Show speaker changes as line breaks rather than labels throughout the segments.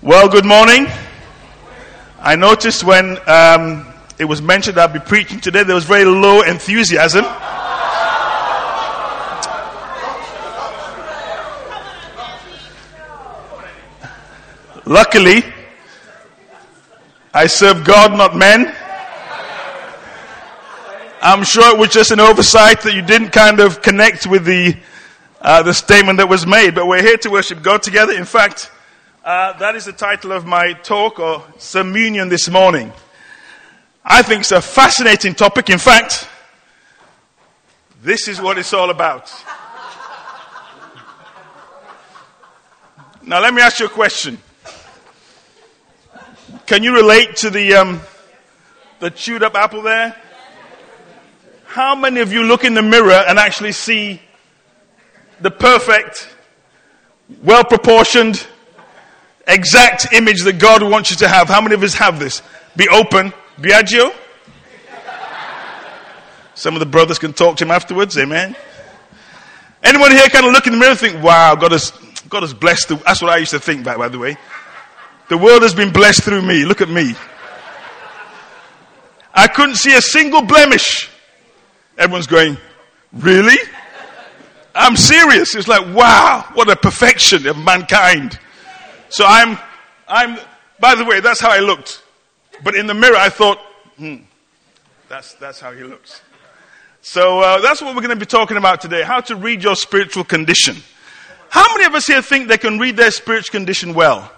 Well, good morning. I noticed when it was mentioned I'd be preaching today, there was very low enthusiasm. Luckily, I serve God, not men. I'm sure it was just an oversight that you didn't kind of connect with the statement that was made. But we're here to worship God together. In fact, that is the title of my talk or sermon this morning. I think it's a fascinating topic. In fact, this is what it's all about. Now, let me ask you a question. Can you relate to the chewed up apple there? How many of you look in the mirror and actually see the perfect, well-proportioned, exact image that God wants you to have? How many of us have this? Be open. Biagio? Some of the brothers can talk to him afterwards. Amen. Anyone here kind of look in the mirror and think, wow, God has blessed. That's what I used to think back, by the way. The world has been blessed through me. Look at me. I couldn't see a single blemish. Everyone's going, really? I'm serious. It's like, wow, what a perfection of mankind. So I'm, by the way, that's how I looked. But in the mirror, I thought, that's how he looks. So that's what we're going to be talking about today. How to read your spiritual condition. How many of us here think they can read their spiritual condition well?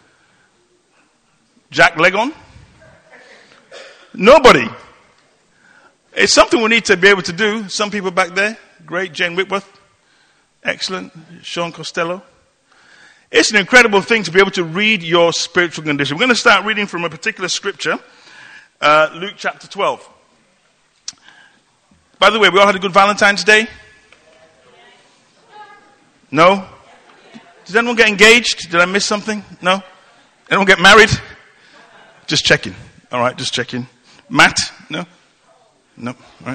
Jack Legon? Nobody. It's something we need to be able to do. Some people back there. Great. Jane Whitworth. Excellent. Sean Costello. It's an incredible thing to be able to read your spiritual condition. We're going to start reading from a particular scripture. Luke chapter 12. By the way, we all had a good Valentine's Day? No? Did anyone get engaged? Did I miss something? No? Anyone get married? Just checking. All right, just checking. Matt? No? No? All right.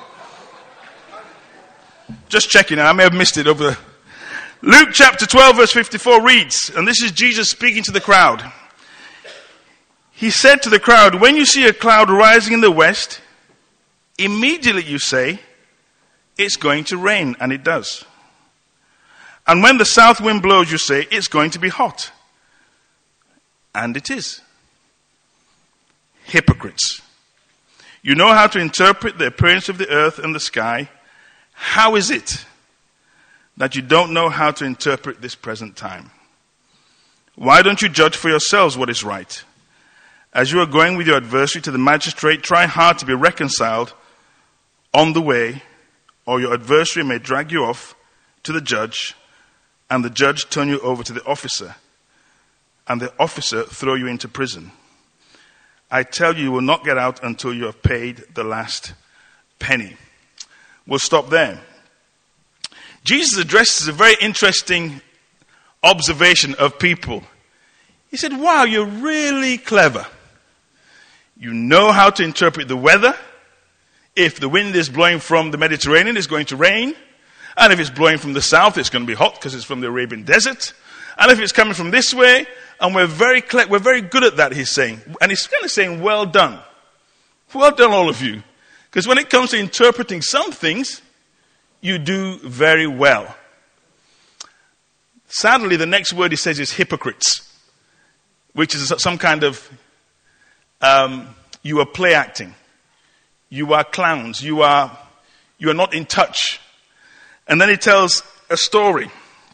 Just checking. I may have missed it over the... Luke chapter 12 verse 54 reads, and this is Jesus speaking to the crowd. He said to the crowd, when you see a cloud rising in the west, immediately you say, it's going to rain, and it does. And when the south wind blows, you say, it's going to be hot. And it is. Hypocrites. You know how to interpret the appearance of the earth and the sky. How is it that you don't know how to interpret this present time? Why don't you judge for yourselves what is right? As you are going with your adversary to the magistrate, try hard to be reconciled on the way, or your adversary may drag you off to the judge, and the judge turn you over to the officer, and the officer throw you into prison. I tell you, you will not get out until you have paid the last penny. We'll stop there. Jesus addresses a very interesting observation of people. He said, wow, you're really clever. You know how to interpret the weather. If the wind is blowing from the Mediterranean, it's going to rain. And if it's blowing from the south, it's going to be hot because it's from the Arabian desert. And if it's coming from this way, and we're very good at that, he's saying. And he's kind of saying, well done. Well done, all of you. Because when it comes to interpreting some things, you do very well. Sadly, the next word he says is hypocrites, which is some kind of, you are play acting. You are clowns. You are not in touch. And then he tells a story.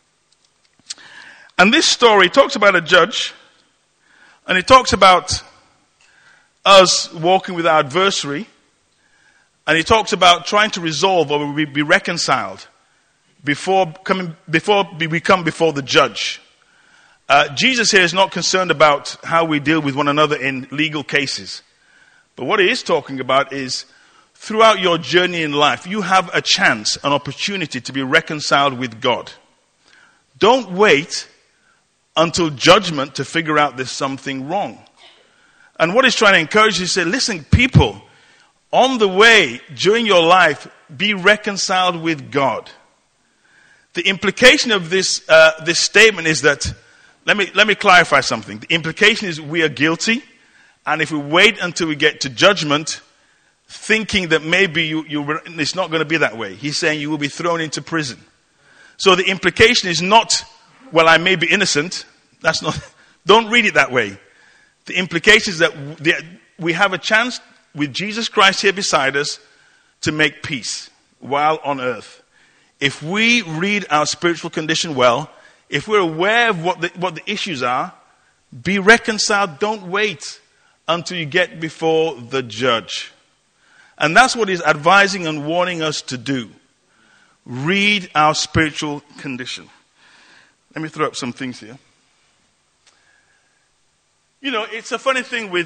And this story talks about a judge, and it talks about us walking with our adversary, and he talks about trying to resolve or be reconciled before we come before the judge. Jesus here is not concerned about how we deal with one another in legal cases. But what he is talking about is throughout your journey in life, you have a chance, an opportunity to be reconciled with God. Don't wait until judgment to figure out there's something wrong. And what he's trying to encourage you to say, listen, people, on the way, during your life, be reconciled with God. The implication of this statement is that let me clarify something. The implication is we are guilty, and if we wait until we get to judgment, thinking that maybe it's not going to be that way. He's saying you will be thrown into prison. So the implication is not, well, I may be innocent. That's not. Don't read it that way. The implication is that we have a chance with Jesus Christ here beside us to make peace while on earth. If we read our spiritual condition well, if we're aware of what the issues are, be reconciled. Don't wait until you get before the judge. And that's what he's advising and warning us to do. Read our spiritual condition. Let me throw up some things here. You know, it's a funny thing with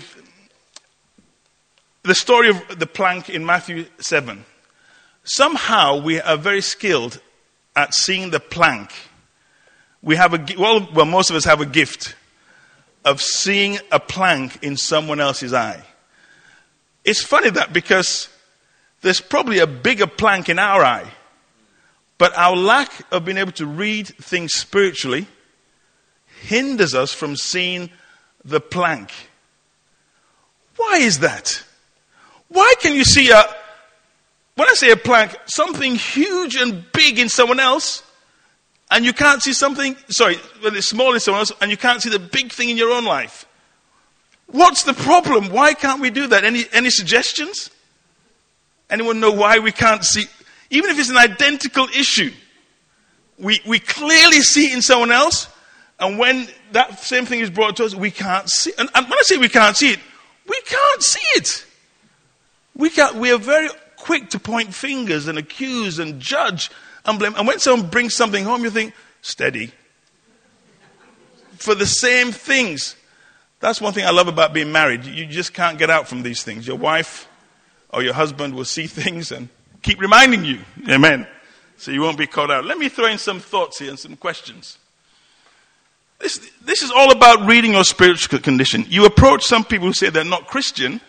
the story of the plank in Matthew 7. Somehow we are very skilled at seeing the plank. We have most of us have a gift of seeing a plank in someone else's eye. It's funny that because there's probably a bigger plank in our eye, but our lack of being able to read things spiritually hinders us from seeing the plank. Why is that? Why can you see when I say a plank, something huge and big in someone else, and you can't see when it's small in someone else, and you can't see the big thing in your own life? What's the problem? Why can't we do that? Any suggestions? Anyone know why we can't see? Even if it's an identical issue, we clearly see it in someone else, and when that same thing is brought to us, we can't see. And when I say we can't see it, we can't see it. We are very quick to point fingers and accuse and judge and blame. And when someone brings something home, you think, steady. For the same things. That's one thing I love about being married. You just can't get out from these things. Your wife or your husband will see things and keep reminding you. Amen. So you won't be caught out. Let me throw in some thoughts here and some questions. This is all about reading your spiritual condition. You approach some people who say they're not Christian,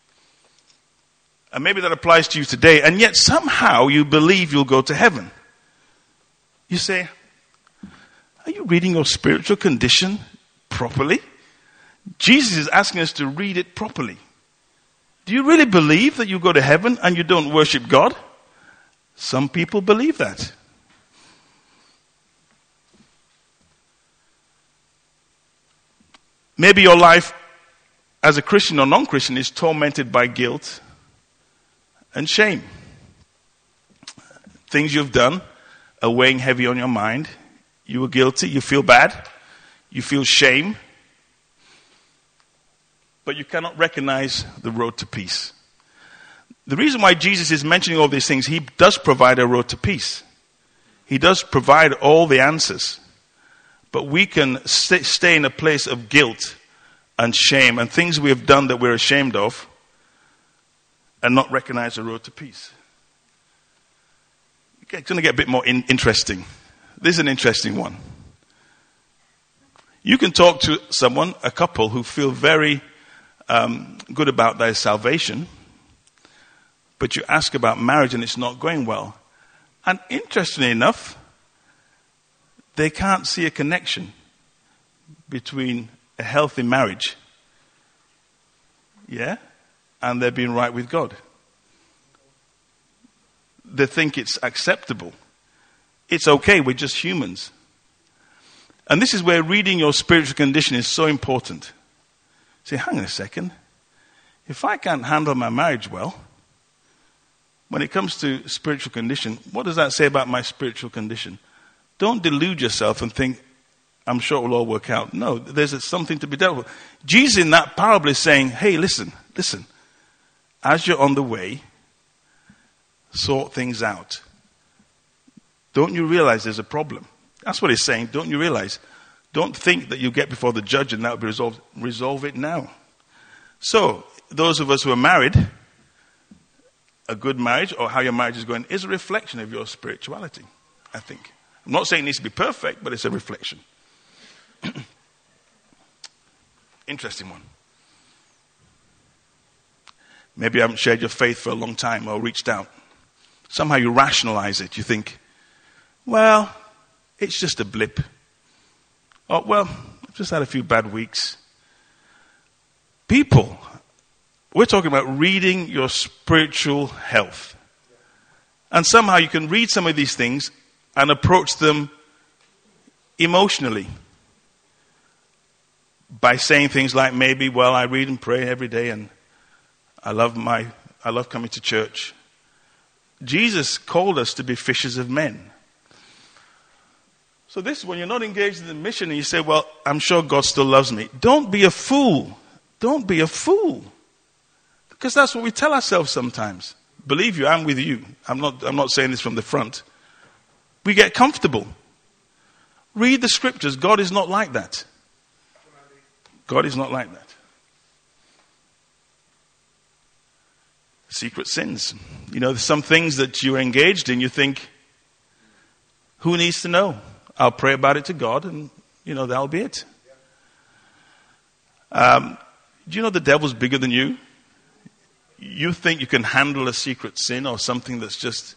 and maybe that applies to you today, and yet somehow you believe you'll go to heaven. You say, are you reading your spiritual condition properly? Jesus is asking us to read it properly. Do you really believe that you go to heaven and you don't worship God? Some people believe that. Maybe your life as a Christian or non-Christian is tormented by guilt and shame. Things you've done are weighing heavy on your mind. You were guilty, you feel bad, you feel shame, but you cannot recognize the road to peace. The reason why Jesus is mentioning all these things, he does provide a road to peace. He does provide all the answers. But we can stay in a place of guilt and shame and things we have done that we're ashamed of and not recognize the road to peace. It's going to get a bit more interesting. This is an interesting one. You can talk to someone, a couple, who feel very good about their salvation, but you ask about marriage and it's not going well. And interestingly enough, they can't see a connection between a healthy marriage, and they're being right with God. They think it's acceptable. It's okay, we're just humans. And this is where reading your spiritual condition is so important. Say, hang on a second. If I can't handle my marriage well, when it comes to spiritual condition, what does that say about my spiritual condition? Don't delude yourself and think, I'm sure it will all work out. No, there's something to be dealt with. Jesus in that parable is saying, hey, listen. As you're on the way, sort things out. Don't you realize there's a problem? That's what he's saying. Don't you realize? Don't think that you'll get before the judge and that will be resolved. Resolve it now. So, those of us who are married, a good marriage or how your marriage is going is a reflection of your spirituality, I think. I'm not saying it needs to be perfect, but it's a reflection. Interesting one. Maybe you haven't shared your faith for a long time or reached out. Somehow you rationalize it. You think, well, it's just a blip. Oh, well, I've just had a few bad weeks. People, we're talking about reading your spiritual health. And somehow you can read some of these things and approach them emotionally by saying things like maybe, well, I read and pray every day and I love coming to church. Jesus called us to be fishers of men. So this, when you're not engaged in the mission and you say, well, I'm sure God still loves me. Don't be a fool. Don't be a fool. Because that's what we tell ourselves sometimes. Believe you, I'm with you. I'm not saying this from the front. We get comfortable. Read the scriptures. God is not like that. God is not like that. Secret sins. There's some things that you're engaged in, you think, who needs to know? I'll pray about it to God and, that'll be it. Do you know the devil's bigger than you? You think you can handle a secret sin or something that's just...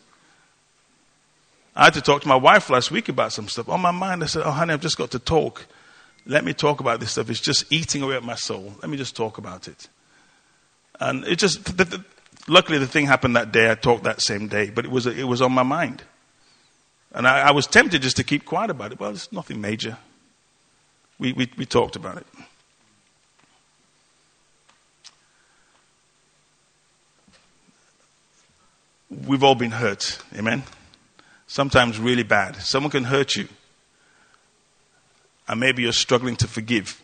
I had to talk to my wife last week about some stuff. On my mind, I said, oh, honey, I've just got to talk. Let me talk about this stuff. It's just eating away at my soul. Let me just talk about it. And it just... Luckily, the thing happened that day. I talked that same day. But it was on my mind. And I was tempted just to keep quiet about it. Well, it's nothing major. We talked about it. We've all been hurt. Amen? Sometimes really bad. Someone can hurt you. And maybe you're struggling to forgive.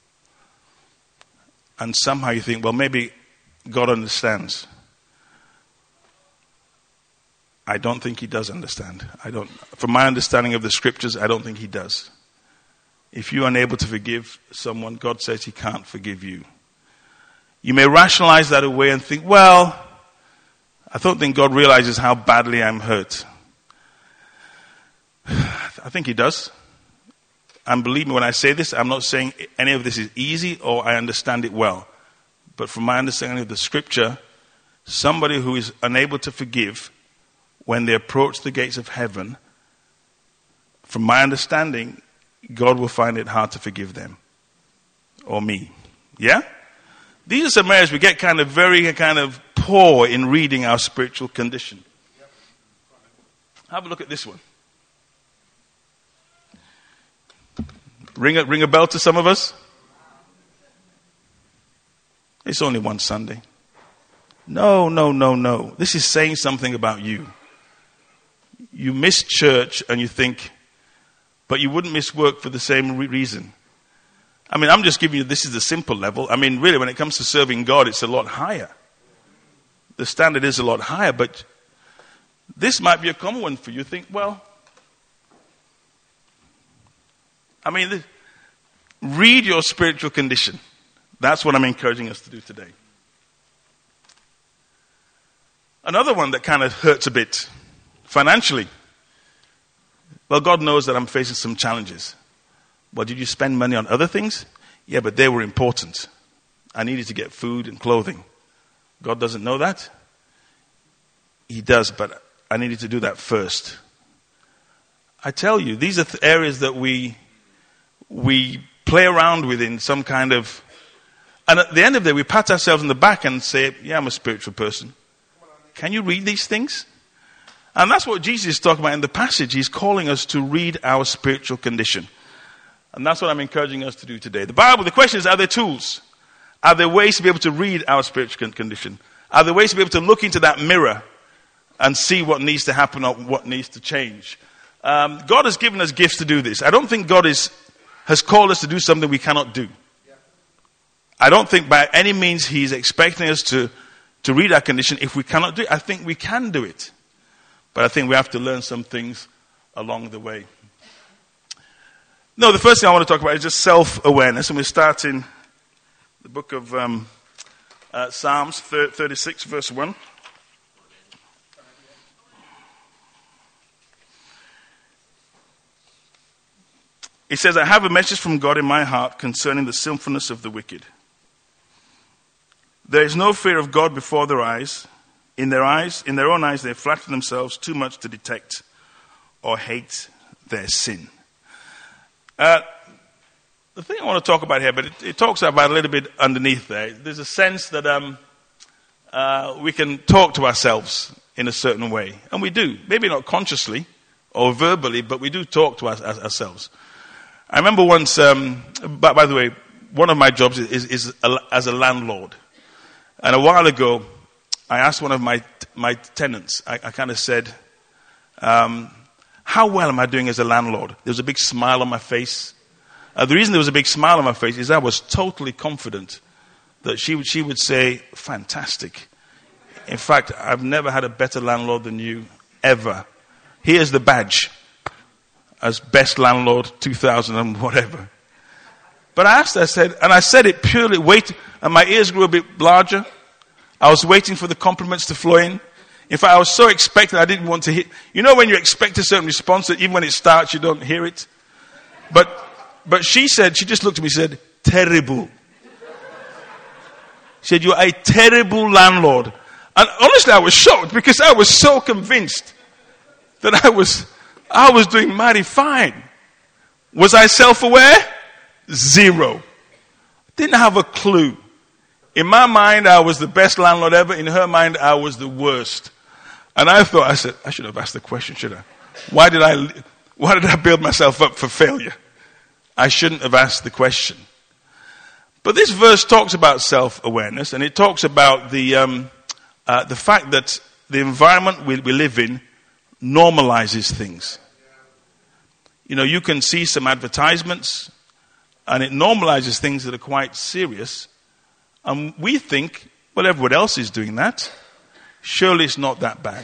And somehow you think, well, maybe God understands. I don't think he does understand. From my understanding of the scriptures, I don't think he does. If you're unable to forgive someone, God says he can't forgive you. You may rationalize that away and think, well, I don't think God realizes how badly I'm hurt. I think he does. And believe me when I say this, I'm not saying any of this is easy or I understand it well. But from my understanding of the scripture, somebody who is unable to forgive when they approach the gates of heaven, from my understanding, God will find it hard to forgive them. Or me. Yeah? These are some areas we get very poor in reading our spiritual condition. Have a look at this one. Ring a bell to some of us? It's only one Sunday. No. This is saying something about you. You miss church and you think, but you wouldn't miss work for the same reason. I'm just giving you, this is the simple level. Really, when it comes to serving God, it's a lot higher. The standard is a lot higher, but this might be a common one for you. Think, well, read your spiritual condition. That's what I'm encouraging us to do today. Another one that kind of hurts a bit financially. Well, God knows that I'm facing some challenges. Well, did you spend money on other things? Yeah, but they were important. I needed to get food and clothing. God doesn't know that? He does, but I needed to do that first. I tell you, these are areas that we play around with in some kind of... And at the end of the day, we pat ourselves on the back and say, yeah, I'm a spiritual person. Can you read these things? And that's what Jesus is talking about in the passage. He's calling us to read our spiritual condition. And that's what I'm encouraging us to do today. The question is, are there tools? Are there ways to be able to read our spiritual condition? Are there ways to be able to look into that mirror and see what needs to happen or what needs to change? God has given us gifts to do this. I don't think God has called us to do something we cannot do. I don't think by any means he's expecting us to read our condition if we cannot do it. I think we can do it. But I think we have to learn some things along the way. No, the first thing I want to talk about is just self-awareness. And we start in the book of Psalms 36, verse 1. It says, I have a message from God in my heart concerning the sinfulness of the wicked. There is no fear of God before their eyes. In their own eyes, they flatter themselves too much to detect or hate their sin. the thing I want to talk about here, but it talks about a little bit underneath there. There's a sense that we can talk to ourselves in a certain way. And we do. Maybe not consciously or verbally, but we do talk to ourselves. I remember once, by the way, one of my jobs is as a landlord. And a while ago, I asked one of my tenants, I kind of said, how well am I doing as a landlord? There was a big smile on my face. The reason there was a big smile on my face is I was totally confident that she would say, fantastic. In fact, I've never had a better landlord than you, ever. Here's the badge as best landlord 2000 and whatever. But I said it purely, and my ears grew a bit larger. I was waiting for the compliments to flow in. In fact, I was so expectant I didn't want to hear. You know when you expect a certain response that even when it starts you don't hear it? But she just looked at me and said, terrible. She said, you are a terrible landlord. And honestly, I was shocked because I was so convinced that I was doing mighty fine. Was I self-aware? Zero. Didn't have a clue. In my mind, I was the best landlord ever. In her mind, I was the worst. And I said, I should have asked the question, should I? Why did I build myself up for failure? I shouldn't have asked the question. But this verse talks about self-awareness, and it talks about the fact that the environment we live in normalizes things. You know, you can see some advertisements, and it normalizes things that are quite serious. And we think, well, everyone else is doing that. Surely it's not that bad.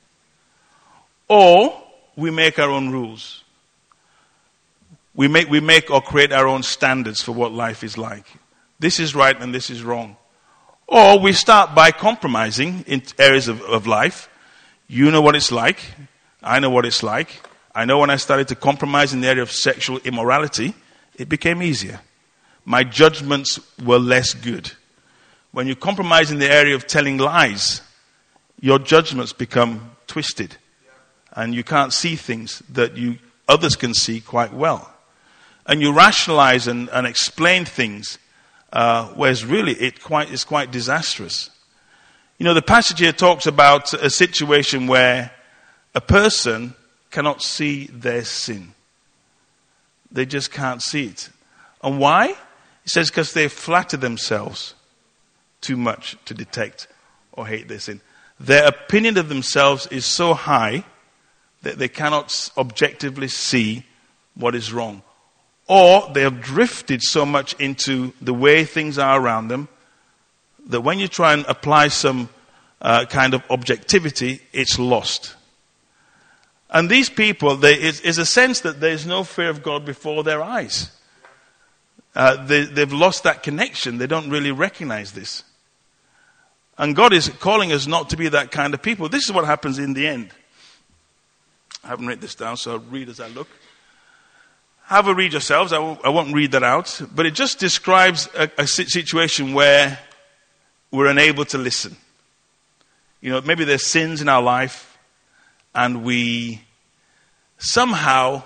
Or we make our own rules. We make or create our own standards for what life is like. This is right and this is wrong. Or we start by compromising in areas of life. You know what it's like. I know what it's like. I know when I started to compromise in the area of sexual immorality, it became easier. My judgments were less good. When you compromise in the area of telling lies, your judgments become twisted. And you can't see things that others can see quite well. And you rationalize and explain things, whereas really it's quite disastrous. You know, the passage here talks about a situation where a person cannot see their sin. They just can't see it. And why? It says because they flatter themselves too much to detect or hate their sin. Their opinion of themselves is so high that they cannot objectively see what is wrong. Or they have drifted so much into the way things are around them that when you try and apply some kind of objectivity, it's lost. And these people, there is a sense that there's no fear of God before their eyes. They've lost that connection. They don't really recognize this. And God is calling us not to be that kind of people. This is what happens in the end. I haven't written this down, so I'll read as I look. Have a read yourselves. I won't read that out. But it just describes a situation where we're unable to listen. You know, maybe there's sins in our life, and we somehow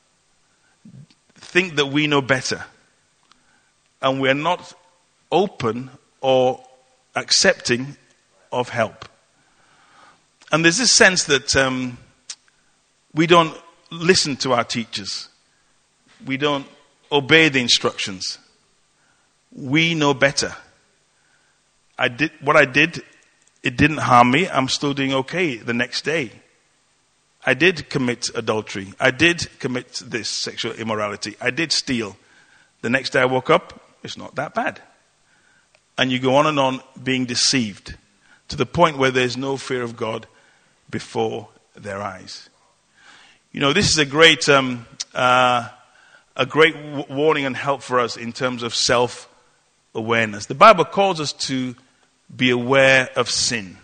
think that we know better. And we're not open or accepting of help. And there's this sense that we don't listen to our teachers. We don't obey the instructions. We know better. What I did, it didn't harm me. I'm still doing okay the next day. I did commit adultery. I did commit this sexual immorality. I did steal. The next day I woke up, it's not that bad. And you go on being deceived to the point where there's no fear of God before their eyes. You know, this is a great warning and help for us in terms of self-awareness. The Bible calls us to be aware of sin.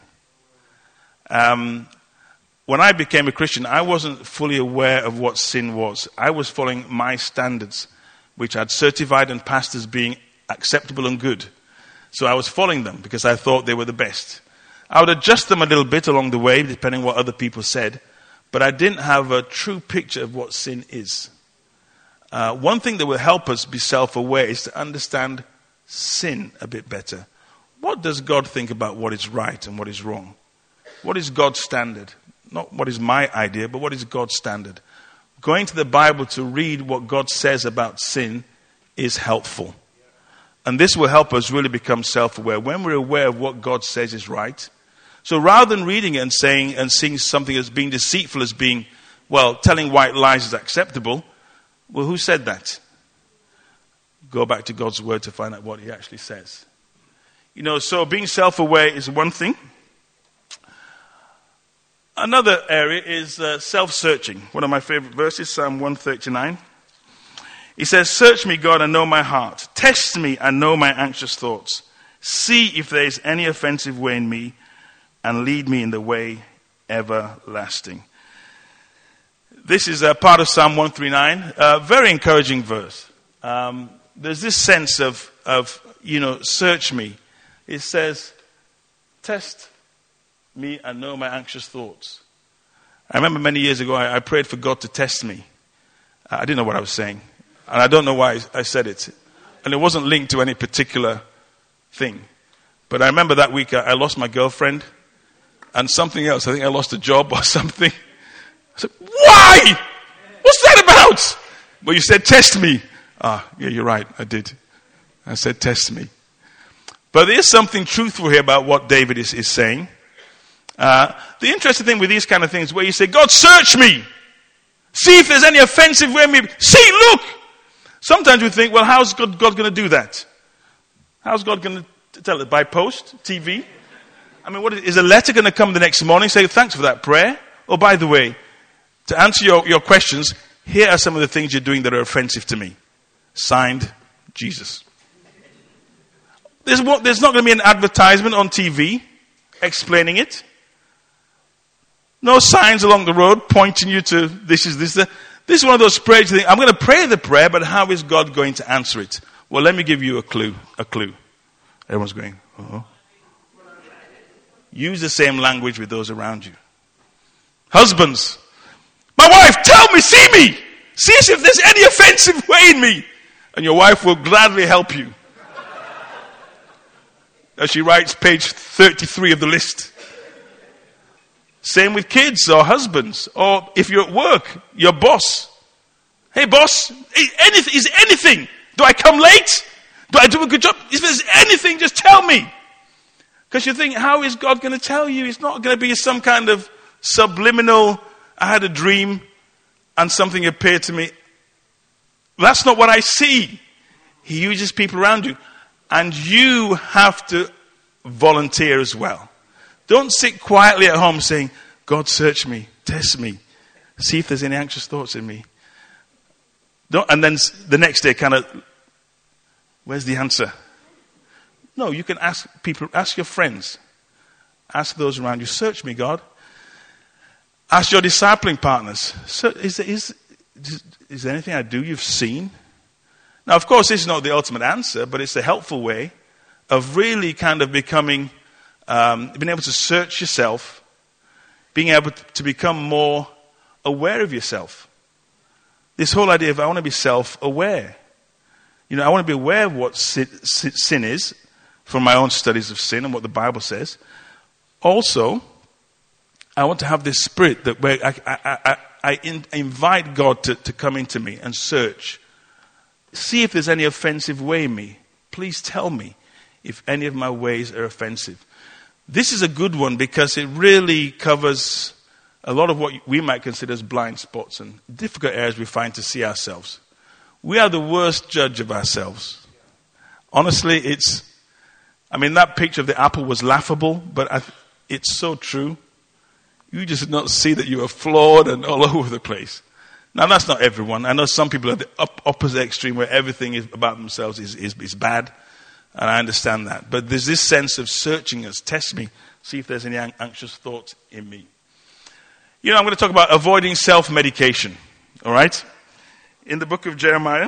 When I became a Christian, I wasn't fully aware of what sin was. I was following my standards, which I'd certified and passed as being acceptable and good. So I was following them because I thought they were the best. I would adjust them a little bit along the way, depending on what other people said. But I didn't have a true picture of what sin is. one thing that will help us be self-aware is to understand sin a bit better. What does God think about what is right and what is wrong? What is God's standard? Not what is my idea, but what is God's standard? Going to the Bible to read what God says about sin is helpful. And this will help us really become self-aware. When we're aware of what God says is right. So rather than reading it and saying and seeing something as being deceitful as being, well, telling white lies is acceptable. Well, who said that? Go back to God's word to find out what he actually says. So being self-aware is one thing. Another area is self-searching. One of my favorite verses, Psalm 139. He says, "Search me, God, and know my heart. Test me and know my anxious thoughts. See if there is any offensive way in me, and lead me in the way everlasting." This is a part of Psalm 139. A very encouraging verse. There's this sense of search me. It says, test me and know my anxious thoughts. I remember many years ago, I prayed for God to test me. I didn't know what I was saying. And I don't know why I said it. And it wasn't linked to any particular thing. But I remember that week I lost my girlfriend and something else. I think I lost a job or something. I said, why? What's that about? Well, you said test me. Yeah, you're right. I did. I said test me. But there's something truthful here about what David is saying. The interesting thing with these kind of things where you say, God, search me. See if there's any offensive way in me. See, look. Sometimes we think, well, how's God going to do that? How's God going to tell it? By post? TV? I mean, is a letter going to come the next morning, say, thanks for that prayer? Oh, by the way, to answer your questions, here are some of the things you're doing that are offensive to me. Signed, Jesus. There's not going to be an advertisement on TV explaining it. No signs along the road pointing you to this is one of those prayers you think, I'm going to pray the prayer, but how is God going to answer it? Well, let me give you a clue. Everyone's going, oh. Use the same language with those around you. Husbands, my wife, tell me, see me. See if there's any offensive way in me. And your wife will gladly help you. As she writes page 33 of the list. Same with kids or husbands. Or if you're at work, your boss. Hey boss, is anything? Do I come late? Do I do a good job? If there's anything, just tell me. Because you think, how is God going to tell you? It's not going to be some kind of subliminal, I had a dream and something appeared to me. That's not what I see. He uses people around you. And you have to volunteer as well. Don't sit quietly at home saying, God, search me, test me, see if there's any anxious thoughts in me. And then the next day where's the answer? No, you can ask people, ask your friends, ask those around you, search me, God. Ask your discipling partners, so is there anything I do you've seen? Now, of course, this is not the ultimate answer, but it's a helpful way of really kind of becoming, being able to search yourself, being able to become more aware of yourself. This whole idea of I want to be self-aware. I want to be aware of what sin is from my own studies of sin and what the Bible says. Also, I want to have this spirit that where I invite God to come into me and search. See if there's any offensive way in me. Please tell me if any of my ways are offensive. This is a good one because it really covers a lot of what we might consider as blind spots and difficult areas we find to see ourselves. We are the worst judge of ourselves. Honestly, that picture of the apple was laughable, but it's so true. You just not see that you are flawed and all over the place. Now, that's not everyone. I know some people are the opposite extreme where everything is about themselves is bad. And I understand that. But there's this sense of searching us, test me, see if there's any anxious thoughts in me. I'm going to talk about avoiding self-medication. All right? In the book of Jeremiah,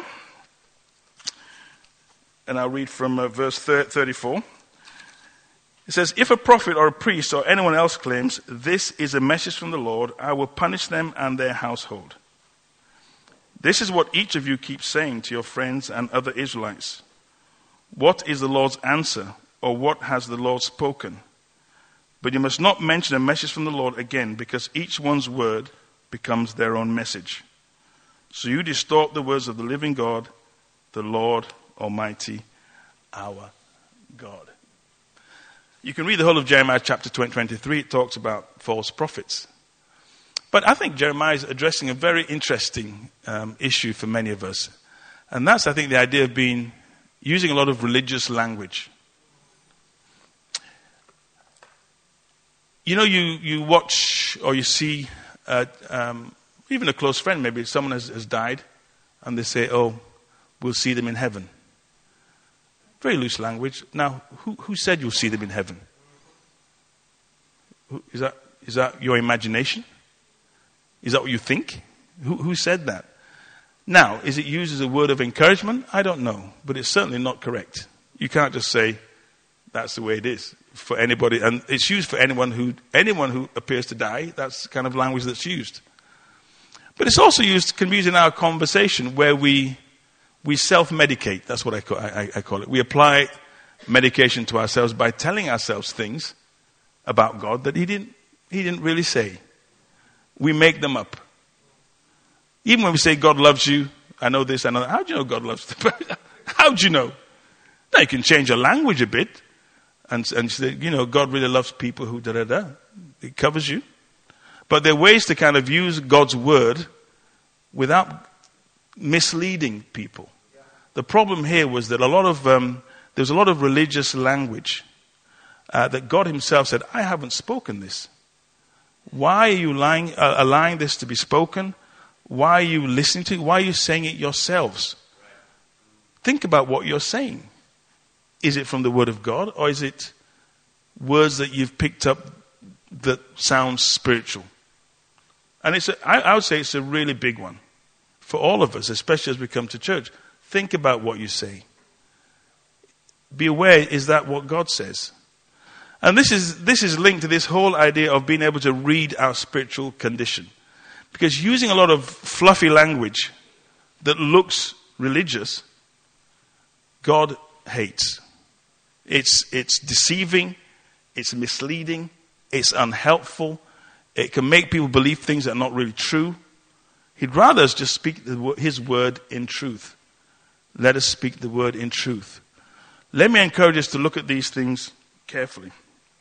and I'll read from verse 34. It says, if a prophet or a priest or anyone else claims, this is a message from the Lord, I will punish them and their household. This is what each of you keeps saying to your friends and other Israelites. What is the Lord's answer, or what has the Lord spoken? But you must not mention a message from the Lord again, because each one's word becomes their own message. So you distort the words of the living God, the Lord Almighty, our God. You can read the whole of Jeremiah chapter 23. It talks about false prophets. But I think Jeremiah is addressing a very interesting issue for many of us. And that's, I think, the idea of using a lot of religious language. You know, you watch or you see, even a close friend, maybe someone has died, and they say, oh, we'll see them in heaven. Very loose language. Now, who said you'll see them in heaven? Is that your imagination? Is that what you think? Who said that? Now, is it used as a word of encouragement? I don't know, but it's certainly not correct. You can't just say that's the way it is for anybody, and it's used for anyone who appears to die. That's the kind of language that's used. But it's also can be used in our conversation where we self-medicate. That's what I call it. We apply medication to ourselves by telling ourselves things about God that He didn't really say. We make them up. Even when we say God loves you, I know this, I know that. How do you know God loves you? How do you know? Now you can change your language a bit and say, God really loves people who da-da-da. It covers you. But there are ways to kind of use God's word without misleading people. The problem here was that there was a lot of religious language that God Himself said, I haven't spoken this. Why are you allowing this to be spoken? Why are you listening to it? Why are you saying it yourselves? Think about what you're saying. Is it from the Word of God, or is it words that you've picked up that sound spiritual? And I would say it's a really big one for all of us, especially as we come to church. Think about what you say. Be aware, is that what God says? And this is linked to this whole idea of being able to read our spiritual condition. Because using a lot of fluffy language that looks religious, God hates. It's deceiving, it's misleading, it's unhelpful, it can make people believe things that are not really true. He'd rather us just speak His word in truth. Let us speak the word in truth. Let me encourage us to look at these things carefully.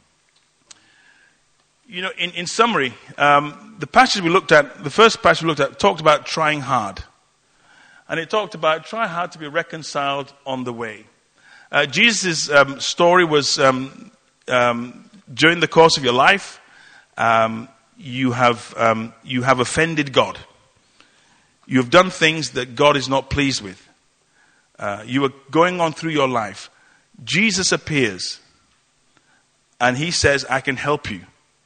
In summary, the first passage we looked at talked about trying hard. And it talked about try hard to be reconciled on the way. Jesus' story was during the course of your life, you have offended God. You have done things that God is not pleased with. You are going on through your life. Jesus appears and He says, I can help you.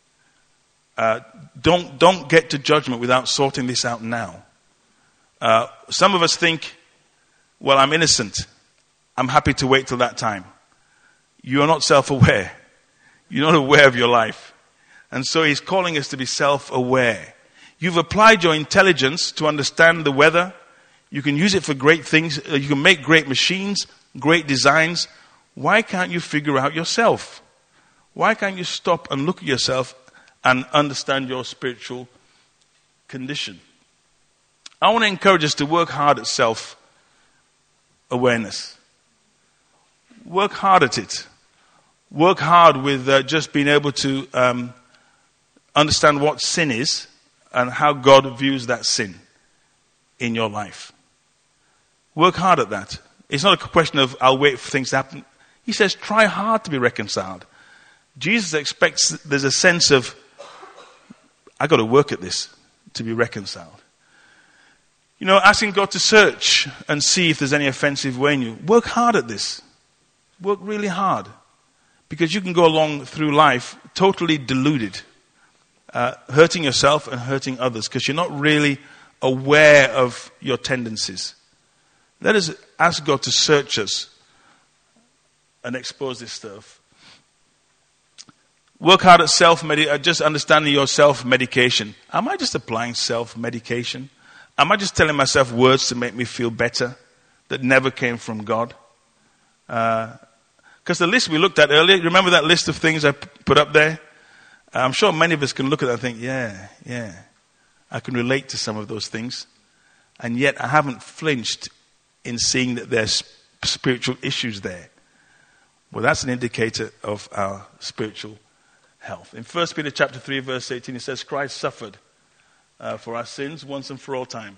Don't get to judgment without sorting this out now. Some of us think, well, I'm innocent. I'm happy to wait till that time. You are not self-aware. You're not aware of your life. And so He's calling us to be self-aware. You've applied your intelligence to understand the weather. You can use it for great things. You can make great machines, great designs. Why can't you figure out yourself? Why can't you stop and look at yourself and understand your spiritual condition? I want to encourage us to work hard at self-awareness. Work hard at it. Work hard with just being able to understand what sin is and how God views that sin in your life. Work hard at that. It's not a question of I'll wait for things to happen. He says try hard to be reconciled. Jesus expects there's a sense of I got to work at this to be reconciled. Asking God to search and see if there's any offensive way in you. Work hard at this. Work really hard. Because you can go along through life totally deluded, hurting yourself and hurting others because you're not really aware of your tendencies. Let us ask God to search us and expose this stuff. Work hard at just understanding your self-medication. Am I just applying self-medication? Am I just telling myself words to make me feel better that never came from God? Because the list we looked at earlier, remember that list of things I put up there? I'm sure many of us can look at that and think, yeah, I can relate to some of those things. And yet I haven't flinched in seeing that there's spiritual issues there. Well, that's an indicator of our spiritual health. In 1 Peter chapter 3, verse 18, it says, Christ suffered for our sins once and for all time.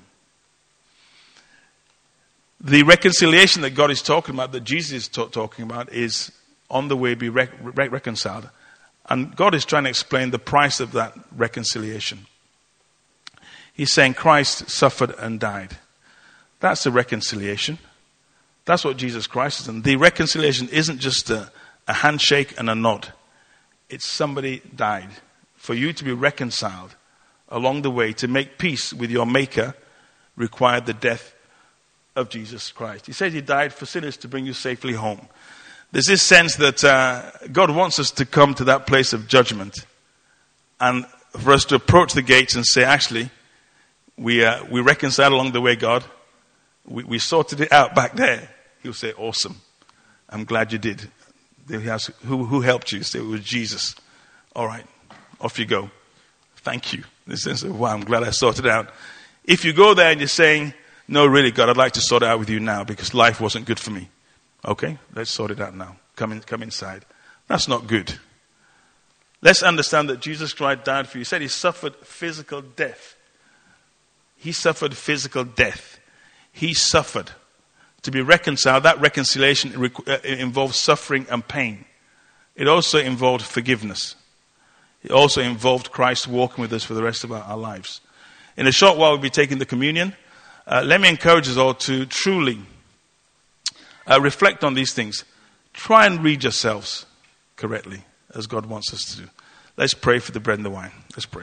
The reconciliation that God is talking about, that Jesus is talking about, is on the way to be reconciled. And God is trying to explain the price of that reconciliation. He's saying Christ suffered and died. That's the reconciliation. That's what Jesus Christ is. And the reconciliation isn't just a handshake and a nod. It's somebody died. For you to be reconciled along the way, to make peace with your Maker, required the death of Jesus Christ. He said he died for sinners to bring you safely home. There's this sense that God wants us to come to that place of judgment and for us to approach the gates and say, actually, we reconciled along the way, God. We sorted it out back there. He'll say, awesome. I'm glad you did. Who helped you? Say, it was Jesus. All right, off you go. Thank you. In the sense of, wow, I'm glad I sorted it out. If you go there and you're saying, no, really, God, I'd like to sort it out with you now because life wasn't good for me. Okay, let's sort it out now. Come inside. That's not good. Let's understand that Jesus Christ died for you. He said he suffered physical death. He suffered physical death. He suffered. To be reconciled, that reconciliation involves suffering and pain. It also involved forgiveness. It also involved Christ walking with us for the rest of our lives. In a short while, we'll be taking the communion. Let me encourage us all to truly reflect on these things. Try and read yourselves correctly, as God wants us to do. Let's pray for the bread and the wine. Let's pray.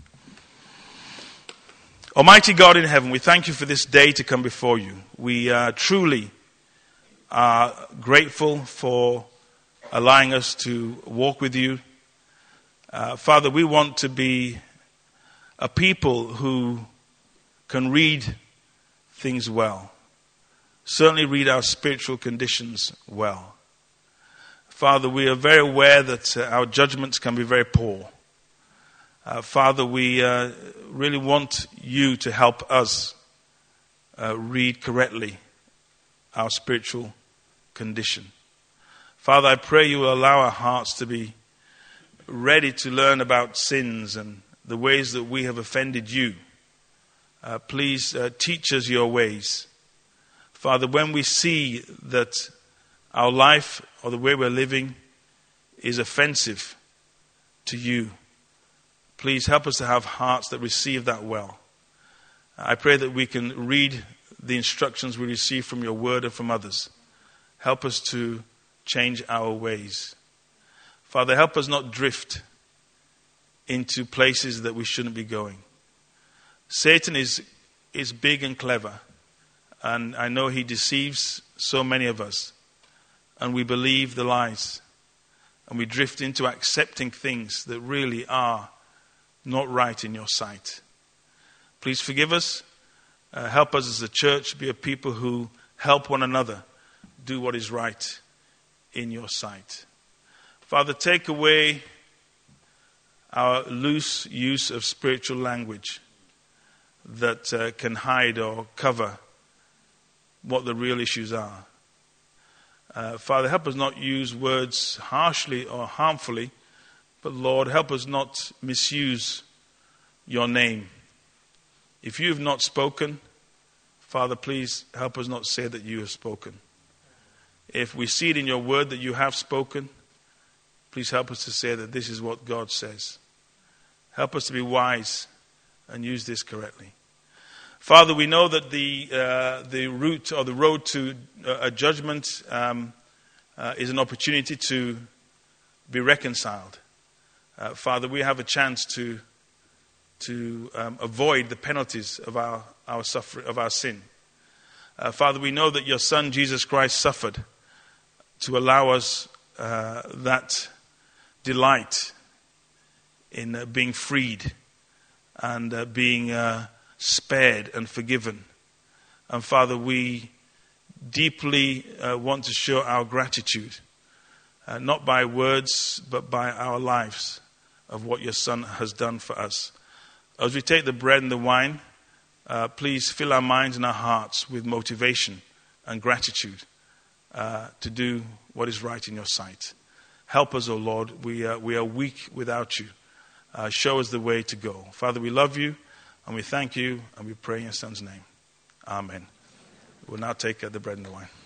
Almighty God in heaven, we thank you for this day to come before you. We truly are grateful for allowing us to walk with you. Father, we want to be a people who can read things well. Certainly read our spiritual conditions well. Father, we are very aware that our judgments can be very poor. Father, we really want you to help us read correctly our spiritual condition. Father, I pray you will allow our hearts to be ready to learn about sins and the ways that we have offended you. Please teach us your ways. Father, when we see that our life or the way we're living is offensive to you, please help us to have hearts that receive that well. I pray that we can read the instructions we receive from your word and from others. Help us to change our ways. Father, help us not drift into places that we shouldn't be going. Satan is big and clever, and I know he deceives so many of us, and we believe the lies, and we drift into accepting things that really are not right in your sight. Please forgive us. Help us as a church be a people who help one another do what is right in your sight. Father, take away our loose use of spiritual language that can hide or cover what the real issues are. Father, help us not use words harshly or harmfully, but Lord, help us not misuse your name. If you have not spoken, Father, please help us not say that you have spoken. If we see it in your word that you have spoken, please help us to say that this is what God says. Help us to be wise and use this correctly. Father, we know that the route or the road to a judgment is an opportunity to be reconciled. Father, we have a chance to avoid the penalties of our suffering, of our sin. Father, we know that your Son Jesus Christ suffered to allow us that delight in being freed and being
spared and forgiven. And Father, we deeply want to show our gratitude, not by words, but by our lives of what your Son has done for us. As we take the bread and the wine, please fill our minds and our hearts with motivation and gratitude to do what is right in your sight. Help us, O Lord. We are weak without you. Show us the way to go. Father, we love you and we thank you and we pray in your Son's name. Amen. We'll now take the bread and the wine.